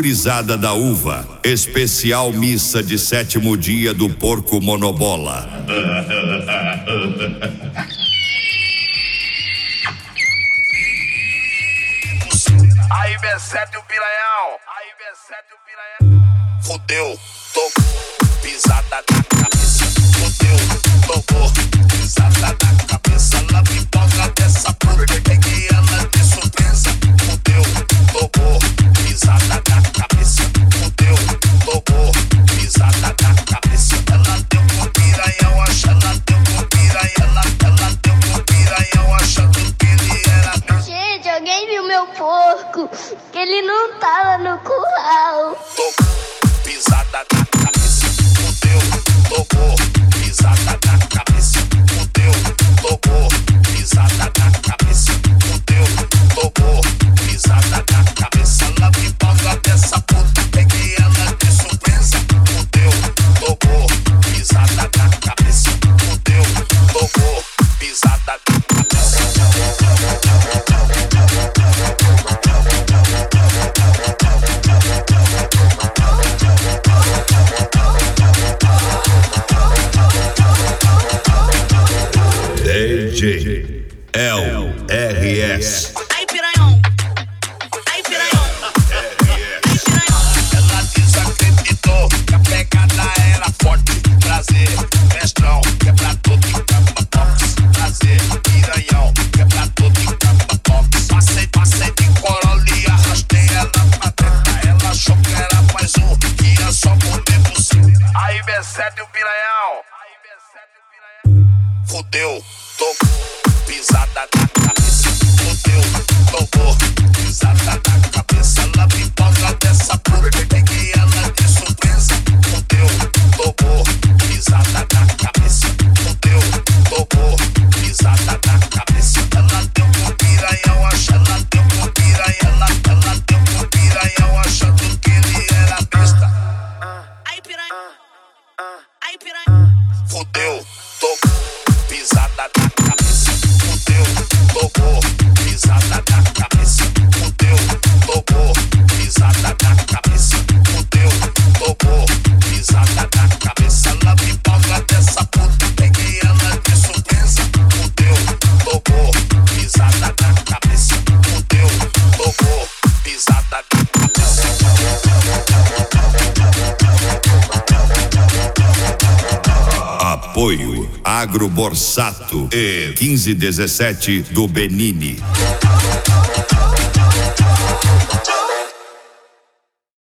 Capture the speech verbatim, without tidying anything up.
Gurizada da Uva, especial missa de sétimo dia do porco monobola. Aí, B sete o piranhão. Aí, B sete o piranhão. Fudeu, tocou, pisada na cabeça. Fudeu, tocou, pisada na cabeça. Ela pipoca dessa puta, peguei ela de surpresa. Fudeu, tocou, pisada na cabeça. Fudeu, tocou, pisada na cabeça. Ela deu com piranhão, acha, ela deu com piranhão. Ela, ela deu com piranhão, achando que ele era. Gente, alguém viu meu porco? Que ele não tava no curral. Tocou, pisada na cabeça. Fudeu, tocou, pisada na cabeça. Fudeu, tocou, pisada na cabeça. Fudeu, tocou, pisada na cabeça. Ela pipoca dessa puta, peguei ela de surpresa. Fudeu, tocou, pisada na cabeça. Fudeu, tocou, pisada na cabeça. D J L R S. Aí, piranhão. Aí, piranhão. Aí, piranhão. Ela desacreditou que a pegada era forte. Prazer, mestrão, que é pra todo que capa box. Prazer, piranhão, que é pra todo que capa box. Passei, passei de Corolla e arrastei ela pra treta. Ela achou que era mais um, que ia só comer você. Aí, B sete o piranhão. Aí, B sete o piranhão. Fudeu, tocou, pisada na cabeça. Fudeu, tocou, pisada na cabeça. Ela pipoca dessa puta, peguei ela de surpresa. Fudeu, tocou, pisada na cabeça. Fudeu, tocou, pisada na cabeça. Ela deu com piranhão, acha, ela deu com piranhão. Ela, ela deu com piranhão, achando que ele era besta. Aí, piranhão. Aí, piranhão. Fudeu, tocou, pisada na cabeça. Fudeu, tocou, pisada na cabeça. Fudeu, tocou, pisada na cabeça. Fudeu, tocou, pisada na cabeça. Ela pipoca dessa puta, peguei ela de surpresa. Fudeu, tocou, pisada na cabeça. Fudeu, tocou, pisada na cabeça. Apoio Agro Borsato e quinze dezessete do Benini.